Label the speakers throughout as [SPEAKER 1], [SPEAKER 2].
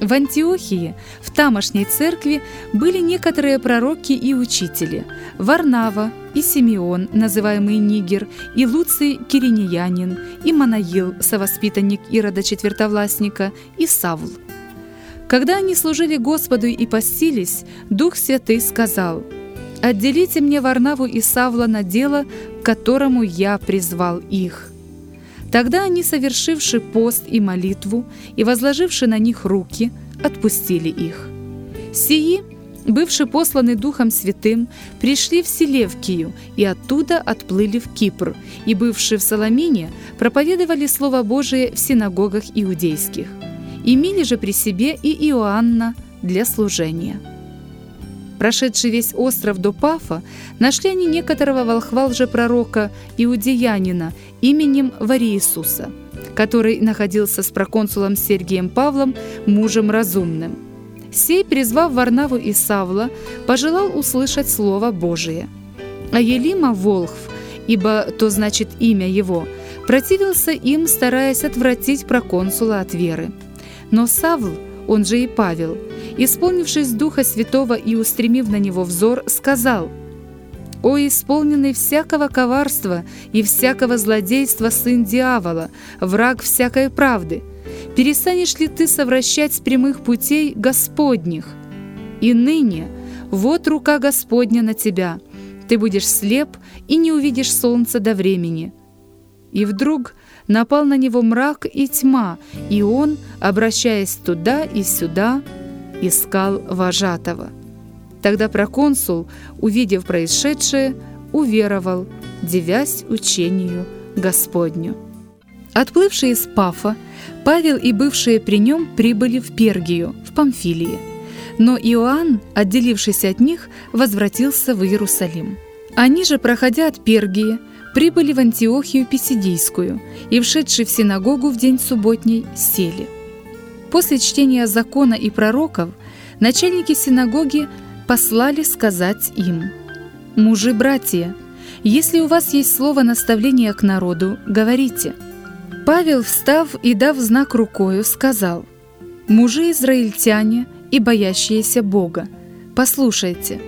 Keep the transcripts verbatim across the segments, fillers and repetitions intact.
[SPEAKER 1] В Антиохии, в тамошней церкви, были некоторые пророки и учители: Варнава и Симеон, называемый Нигер, и Луций Киринеянин, и Манаил, совоспитанник Ирода Четвертовластника, и Савл. Когда они служили Господу и постились, Дух Святый сказал: «Отделите мне Варнаву и Савла на дело, к которому я призвал их». Тогда они, совершивши пост и молитву и возложивши на них руки, отпустили их. Сии, бывши посланы Духом Святым, пришли в Селевкию и оттуда отплыли в Кипр, и, бывши в Саламине, проповедовали Слово Божие в синагогах иудейских. Имели же при себе и Иоанна для служения. Прошедший весь остров до Пафа, нашли они некоторого волхва лжепророка иудеянина именем Вариисуса, который находился с проконсулом Сергием Павлом, мужем разумным. Сей, призвав Варнаву и Савла, пожелал услышать Слово Божие. А Елима волхв, ибо то значит имя его, противился им, стараясь отвратить проконсула от веры. Но Савл, он же и Павел, исполнившись Духа Святого и устремив на него взор, сказал: «О, исполненный всякого коварства и всякого злодейства сын дьявола, враг всякой правды, перестанешь ли ты совращать с прямых путей Господних? И ныне вот рука Господня на тебя, ты будешь слеп и не увидишь солнца до времени». И вдруг напал на него мрак и тьма, и он, обращаясь туда и сюда, искал вожатого. Тогда проконсул, увидев происшедшее, уверовал, дивясь учению Господню. Отплывшие из Пафа, Павел и бывшие при нем прибыли в Пергию, в Памфилии. Но Иоанн, отделившись от них, возвратился в Иерусалим. Они же, проходя от Пергии, прибыли в Антиохию Писидийскую и, вшедши в синагогу в день субботний, сели. После чтения закона и пророков начальники синагоги послали сказать им: «Мужи-братья, если у вас есть слово наставления к народу, говорите». Павел, встав и дав знак рукою, сказал: «Мужи-израильтяне и боящиеся Бога, послушайте.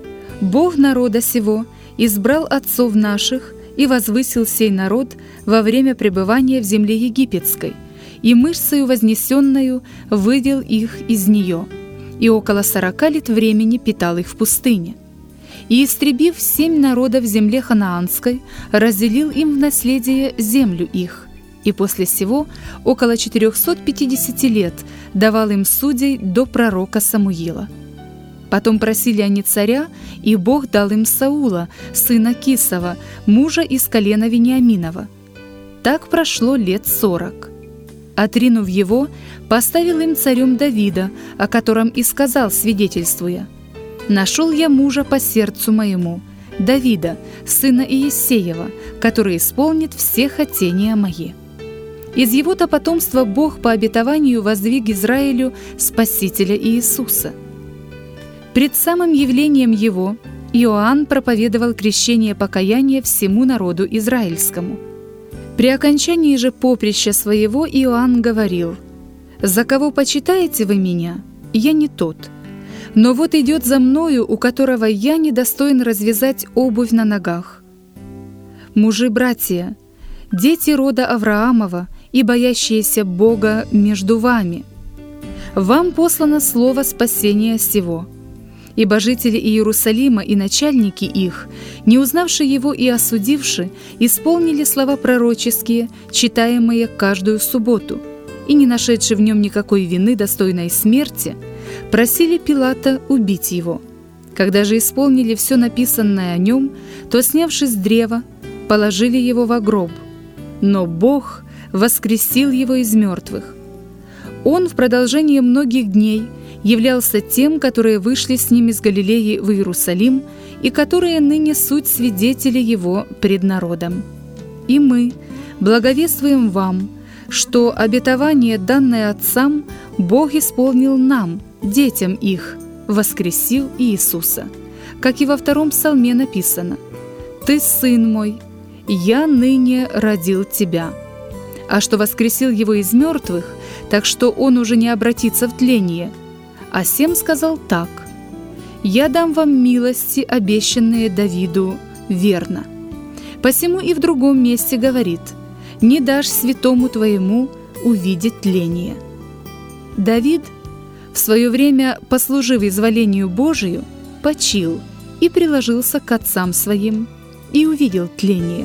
[SPEAKER 1] Бог народа сего избрал отцов наших и возвысил сей народ во время пребывания в земле египетской, и мышцею вознесенную вывел их из нее, и около сорока лет времени питал их в пустыне. И, истребив семь народов в земле ханаанской, разделил им в наследие землю их, и после сего около четырехсот пятидесяти лет давал им судей до пророка Самуила. Потом просили они царя, и Бог дал им Саула, сына Кисова, мужа из колена Вениаминова. Так прошло лет сорок. Отринув его, поставил им царем Давида, о котором и сказал, свидетельствуя: «Нашел я мужа по сердцу моему, Давида, сына Иессеева, который исполнит все хотения мои». Из его-то потомства Бог по обетованию воздвиг Израилю Спасителя Иисуса. Пред самым явлением его Иоанн проповедовал крещение покаяния всему народу израильскому. При окончании же поприща своего Иоанн говорил: «За кого почитаете вы меня, я не тот. Но вот идет за мною, у которого я недостоин развязать обувь на ногах. Мужи-братья, дети рода Авраамова и боящиеся Бога между вами, вам послано слово спасения сего. Ибо жители Иерусалима и начальники их, не узнавши его и осудивши, исполнили слова пророческие, читаемые каждую субботу, и, не нашедши в нем никакой вины, достойной смерти, просили Пилата убить его. Когда же исполнили все написанное о нем, то, снявши с древа, положили его во гроб. Но Бог воскресил его из мертвых. Он в продолжение многих дней являлся тем, которые вышли с ним из Галилеи в Иерусалим и которые ныне суть свидетели его пред народом. И мы благовествуем вам, что обетование, данное отцам, Бог исполнил нам, детям их, воскресил Иисуса, как и во втором псалме написано: «Ты, сын мой, я ныне родил тебя». А что воскресил его из мертвых, так что он уже не обратится в тление. А сем сказал так: «Я дам вам милости, обещанные Давиду, верно». Посему и в другом месте говорит: «Не дашь святому твоему увидеть тление». Давид, в свое время послужив изволению Божию, почил и приложился к отцам своим, и увидел тление.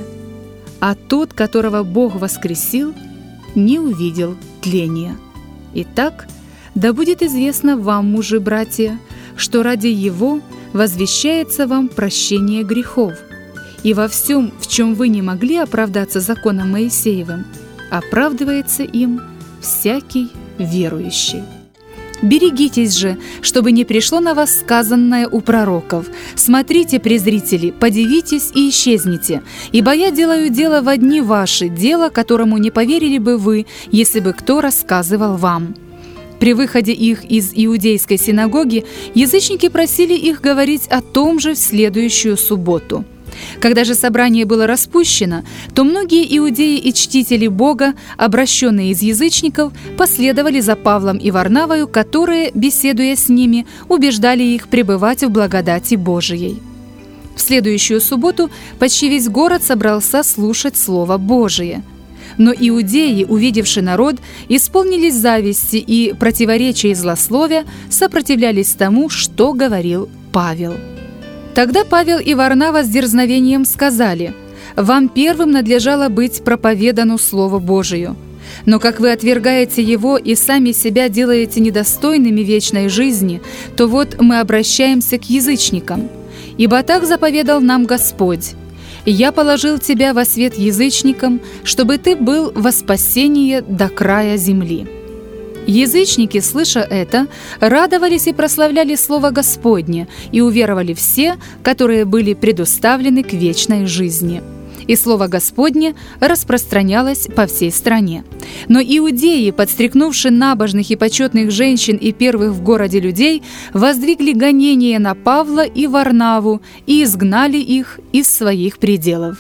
[SPEAKER 1] А тот, которого Бог воскресил, не увидел тления. Итак, да будет известно вам, мужи, братья, что ради Его возвещается вам прощение грехов, и во всем, в чем вы не могли оправдаться законом Моисеевым, оправдывается им всякий верующий. Берегитесь же, чтобы не пришло на вас сказанное у пророков: «Смотрите, презрители, подивитесь и исчезните, ибо я делаю дело во дни ваши, дело, которому не поверили бы вы, если бы кто рассказывал вам». При выходе их из иудейской синагоги язычники просили их говорить о том же в следующую субботу. Когда же собрание было распущено, то многие иудеи и чтители Бога, обращенные из язычников, последовали за Павлом и Варнавою, которые, беседуя с ними, убеждали их пребывать в благодати Божией. В следующую субботу почти весь город собрался слушать Слово Божие. Но иудеи, увидевши народ, исполнились зависти и, противоречия и злословия, сопротивлялись тому, что говорил Павел. Тогда Павел и Варнава с дерзновением сказали: «Вам первым надлежало быть проповедану Слову Божию. Но как вы отвергаете его и сами себя делаете недостойными вечной жизни, то вот мы обращаемся к язычникам. Ибо так заповедал нам Господь: «Я положил тебя во свет язычникам, чтобы ты был во спасение до края земли». Язычники, слыша это, радовались и прославляли Слово Господне, и уверовали все, которые были предуставлены к вечной жизни. И Слово Господне распространялось по всей стране. Но иудеи, подстрекнувши набожных и почетных женщин и первых в городе людей, воздвигли гонение на Павла и Варнаву и изгнали их из своих пределов.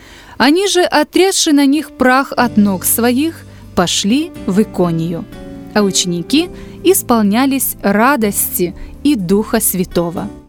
[SPEAKER 1] Они же, отрясши на них прах от ног своих, пошли в Иконию. А ученики исполнялись радости и Духа Святого.